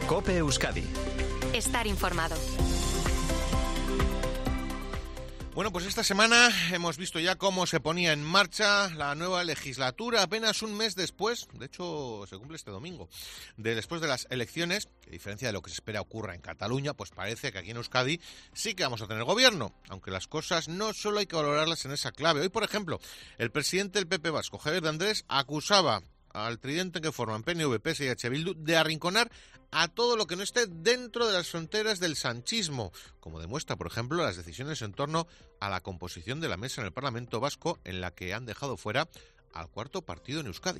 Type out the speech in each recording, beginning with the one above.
COPE Euskadi. Estar informado. Bueno, pues esta semana hemos visto ya cómo se ponía en marcha la nueva legislatura, apenas un mes después, de hecho se cumple este domingo, después de las elecciones, que a diferencia de lo que se espera ocurra en Cataluña, pues parece que aquí en Euskadi sí que vamos a tener gobierno, aunque las cosas no solo hay que valorarlas en esa clave. Hoy, por ejemplo, el presidente del PP vasco, Javier de Andrés, acusaba al tridente que forman PNV, PS y H. Bildu de arrinconar a todo lo que no esté dentro de las fronteras del sanchismo, como demuestra, por ejemplo, las decisiones en torno a la composición de la mesa en el Parlamento vasco, en la que han dejado fuera al cuarto partido en Euskadi.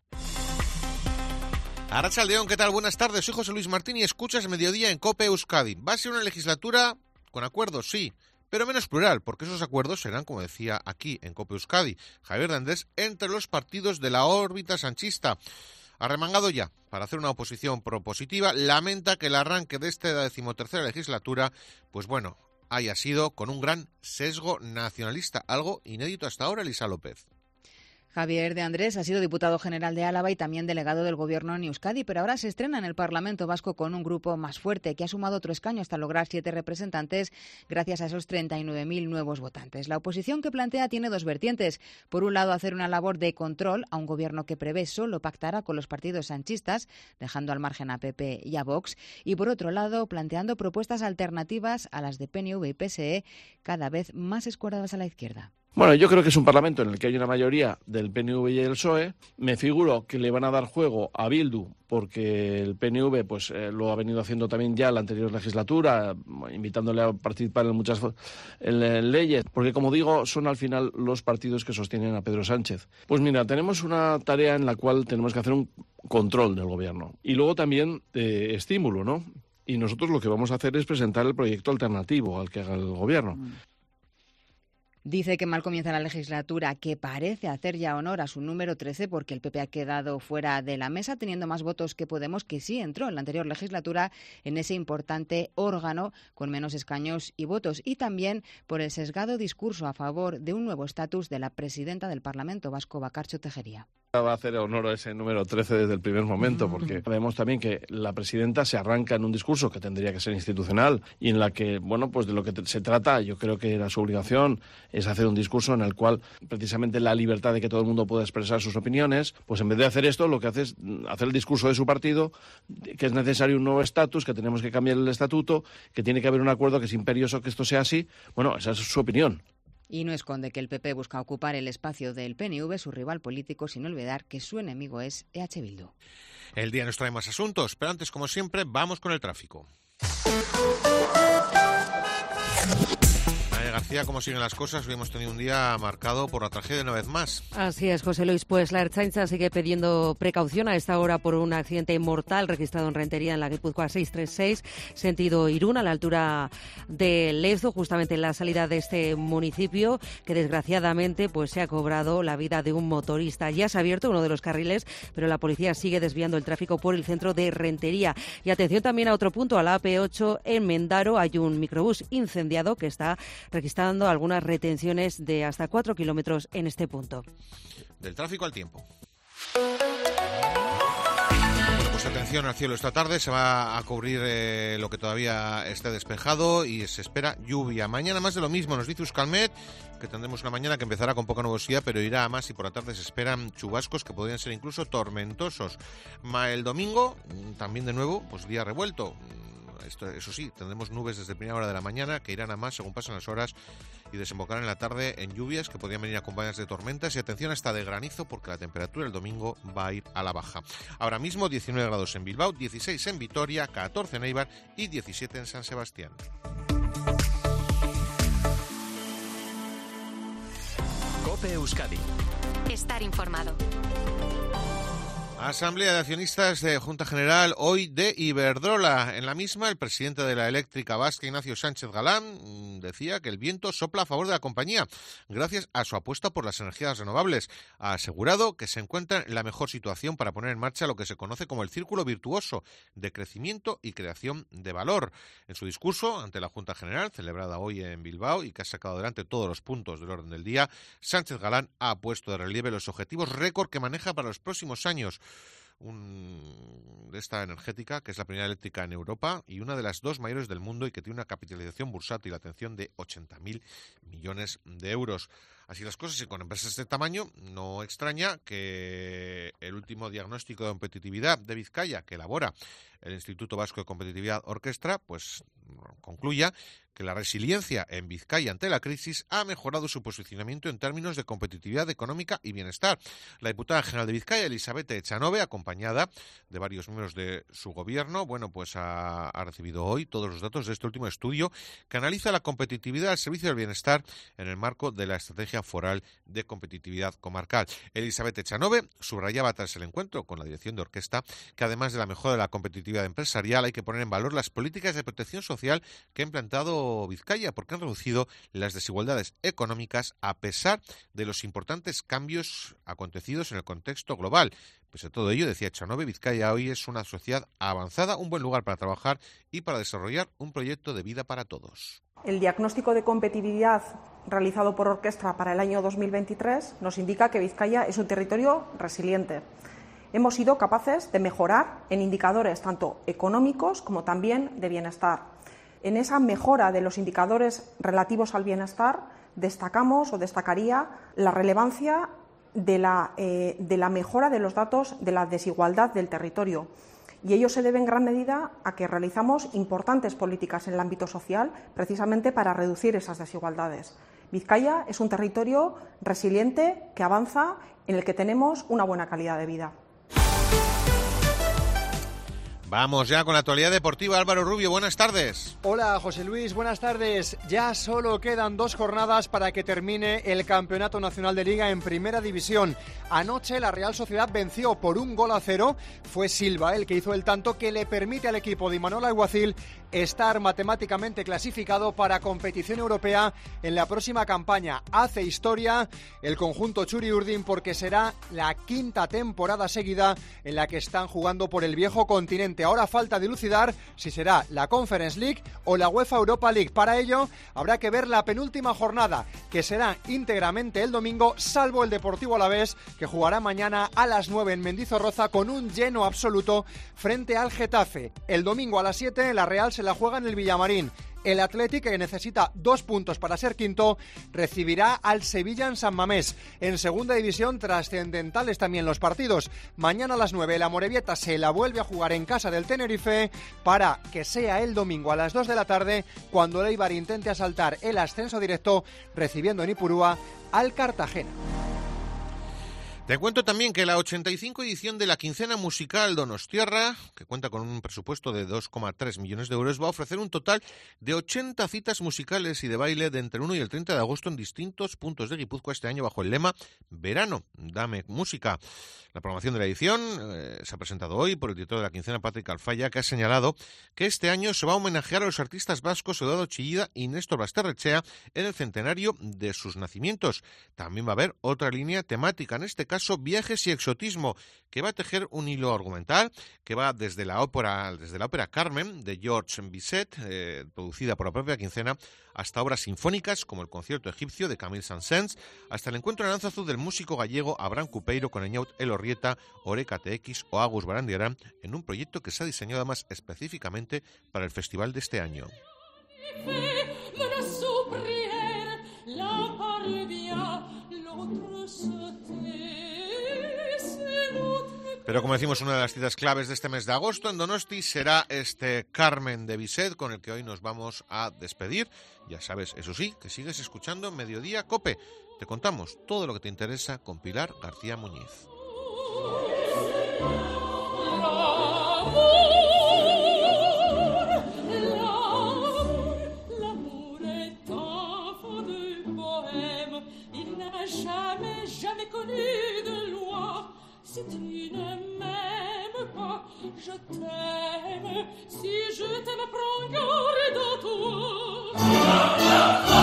Arratsaldeon, ¿qué tal? Buenas tardes, soy José Luis Martín y escuchas Mediodía en COPE Euskadi. Va a ser una legislatura con acuerdos, sí, pero menos plural, porque esos acuerdos serán, como decía aquí en COPE Euskadi Javier de Andrés, entre los partidos de la órbita sanchista. Arremangado ya para hacer una oposición propositiva, lamenta que el arranque de esta 13ª legislatura, pues bueno, haya sido con un gran sesgo nacionalista, algo inédito hasta ahora, Elisa López. Javier de Andrés ha sido diputado general de Álava y también delegado del Gobierno en Euskadi, pero ahora se estrena en el Parlamento vasco con un grupo más fuerte, que ha sumado otro escaño hasta lograr 7 representantes gracias a esos 39.000 nuevos votantes. La oposición que plantea tiene dos vertientes. Por un lado, hacer una labor de control a un Gobierno que prevé solo pactará con los partidos sanchistas, dejando al margen a PP y a Vox. Y por otro lado, planteando propuestas alternativas a las de PNV y PSE, cada vez más escuadradas a la izquierda. Bueno, yo creo que es un parlamento en el que hay una mayoría del PNV y el PSOE. Me figuro que le van a dar juego a Bildu porque el PNV pues lo ha venido haciendo también ya la anterior legislatura, invitándole a participar en muchas leyes, porque como digo, son al final los partidos que sostienen a Pedro Sánchez. Pues mira, tenemos una tarea en la cual tenemos que hacer un control del gobierno y luego también estímulo, ¿no? Y nosotros lo que vamos a hacer es presentar el proyecto alternativo al que haga el gobierno. Dice que mal comienza la legislatura, que parece hacer ya honor a su número 13 porque el PP ha quedado fuera de la mesa, teniendo más votos que Podemos, que sí entró en la anterior legislatura en ese importante órgano con menos escaños y votos. Y también por el sesgado discurso a favor de un nuevo estatus de la presidenta del Parlamento vasco, Bakartxo Tejeria. Va a hacer honor a ese número 13 desde el primer momento, porque vemos también que la presidenta se arranca en un discurso que tendría que ser institucional y en la que, bueno, pues de lo que se trata, yo creo que era su obligación, es hacer un discurso en el cual precisamente la libertad de que todo el mundo pueda expresar sus opiniones, pues en vez de hacer esto, lo que hace es hacer el discurso de su partido, que es necesario un nuevo estatus, que tenemos que cambiar el estatuto, que tiene que haber un acuerdo, que es imperioso que esto sea así. Bueno, esa es su opinión. Y no esconde que el PP busca ocupar el espacio del PNV, su rival político, sin olvidar que su enemigo es EH Bildu. El día nos trae más asuntos, pero antes, como siempre, vamos con el tráfico. García, ¿cómo siguen las cosas? Hoy hemos tenido un día marcado por la tragedia una vez más. Así es, José Luis. Pues la Ertzaintza sigue pidiendo precaución a esta hora por un accidente mortal registrado en Rentería, en la Guipúzcoa 636, sentido Irún, a la altura de Lezo, justamente en la salida de este municipio, que desgraciadamente pues se ha cobrado la vida de un motorista. Ya se ha abierto uno de los carriles, pero la policía sigue desviando el tráfico por el centro de Rentería. Y atención también a otro punto, a la AP8 en Mendaro hay un microbús incendiado que está registrando algunas retenciones de hasta 4 kilómetros en este punto. Del tráfico al tiempo. Pues atención al cielo, esta tarde se va a cubrir lo que todavía esté despejado y se espera lluvia. Mañana más de lo mismo, nos dice Euskalmet, que tendremos una mañana que empezará con poca nubosidad, pero irá a más y por la tarde se esperan chubascos que podrían ser incluso tormentosos. El domingo, también de nuevo, pues día revuelto. Eso sí, tendremos nubes desde primera hora de la mañana que irán a más según pasan las horas y desembocarán en la tarde en lluvias que podrían venir acompañadas de tormentas y atención hasta de granizo porque la temperatura el domingo va a ir a la baja. Ahora mismo 19 grados en Bilbao, 16 en Vitoria, 14 en Eibar y 17 en San Sebastián. COPE Euskadi. Estar informado. Asamblea de Accionistas de Junta General hoy de Iberdrola. En la misma, el presidente de la eléctrica vasca, Ignacio Sánchez Galán, decía que el viento sopla a favor de la compañía, gracias a su apuesta por las energías renovables. Ha asegurado que se encuentra en la mejor situación para poner en marcha lo que se conoce como el círculo virtuoso de crecimiento y creación de valor. En su discurso ante la Junta General, celebrada hoy en Bilbao y que ha sacado adelante todos los puntos del orden del día, Sánchez Galán ha puesto de relieve los objetivos récord que maneja para los próximos años. de esta energética, que es la primera eléctrica en Europa y una de las 2 mayores del mundo y que tiene una capitalización bursátil, atención, de 80.000 millones de euros. Así las cosas, y con empresas de este tamaño, no extraña que el último diagnóstico de competitividad de Vizcaya que elabora el Instituto Vasco de Competitividad Orkestra, pues concluya que la resiliencia en Vizcaya ante la crisis ha mejorado su posicionamiento en términos de competitividad económica y bienestar. La diputada general de Vizcaya, Elisabeth Echanove, acompañada de varios miembros de su gobierno, bueno, pues ha recibido hoy todos los datos de este último estudio que analiza la competitividad al servicio del bienestar en el marco de la Estrategia Foral de Competitividad Comarcal. Elisabeth Echanove subrayaba tras el encuentro con la dirección de orquesta que además de la mejora de la competitividad empresarial hay que poner en valor las políticas de protección social que ha implantado Vizcaya, porque han reducido las desigualdades económicas a pesar de los importantes cambios acontecidos en el contexto global. Pese a todo ello, decía Echanove, Vizcaya hoy es una sociedad avanzada, un buen lugar para trabajar y para desarrollar un proyecto de vida para todos. El diagnóstico de competitividad realizado por Orkestra para el año 2023 nos indica que Vizcaya es un territorio resiliente. Hemos sido capaces de mejorar en indicadores tanto económicos como también de bienestar. En esa mejora de los indicadores relativos al bienestar destacaría la relevancia de la mejora de los datos de la desigualdad del territorio. Y ello se debe en gran medida a que realizamos importantes políticas en el ámbito social precisamente para reducir esas desigualdades. Vizcaya es un territorio resiliente que avanza, en el que tenemos una buena calidad de vida. Vamos ya con la actualidad deportiva. Álvaro Rubio, buenas tardes. Hola, José Luis, buenas tardes. Ya solo quedan 2 jornadas para que termine el Campeonato Nacional de Liga en Primera División. Anoche la Real Sociedad venció por 1-0. Fue Silva el que hizo el tanto que le permite al equipo de Imanol Alguacil estar matemáticamente clasificado para competición europea en la próxima campaña. Hace historia el conjunto Txuri-Urdin porque será la 5ª temporada seguida en la que están jugando por el viejo continente. Ahora falta dilucidar si será la Conference League o la UEFA Europa League. Para ello habrá que ver la penúltima jornada, que será íntegramente el domingo, salvo el Deportivo Alavés, que jugará mañana a las 9 en Mendizorroza con un lleno absoluto frente al Getafe. El domingo a las 7 la Real se la juega en el Villamarín. El Athletic, que necesita 2 puntos para ser quinto, recibirá al Sevilla en San Mamés. En segunda división, trascendentales también los partidos. Mañana a las 9 la Amorebieta se la vuelve a jugar en casa del Tenerife para que sea el domingo a las 2 de la tarde cuando el Eibar intente asaltar el ascenso directo recibiendo en Ipurúa al Cartagena. Te cuento también que la 85 edición de la quincena musical Donostiarra, que cuenta con un presupuesto de 2,3 millones de euros, va a ofrecer un total de 80 citas musicales y de baile de entre el 1 y el 30 de agosto en distintos puntos de Guipúzcoa este año bajo el lema Verano, dame música. La programación de la edición se ha presentado hoy por el director de la quincena, Patrick Alfaya, que ha señalado que este año se va a homenajear a los artistas vascos Eduardo Chillida y Néstor Basterrechea en el centenario de sus nacimientos. También va a haber otra línea temática, en este caso viajes y exotismo, que va a tejer un hilo argumental que va desde la ópera Carmen de Georges Bizet, producida por la propia quincena, hasta obras sinfónicas como el concierto egipcio de Camille Saint-Saëns, hasta el encuentro en Aranzazu del músico gallego Abraham Cupeiro con Eñaut Elorrieta, Oreca TX o Agus Barandiarán, en un proyecto que se ha diseñado además específicamente para el festival de este año. Pero como decimos, una de las citas claves de este mes de agosto en Donosti será este Carmen de Bizet, con el que hoy nos vamos a despedir. Ya sabes, eso sí, que sigues escuchando Mediodía Cope. Te contamos todo lo que te interesa con Pilar García Muñiz. Si tu ne m'aimes pas, je t'aime. Si je t'aime, prends garde à toi.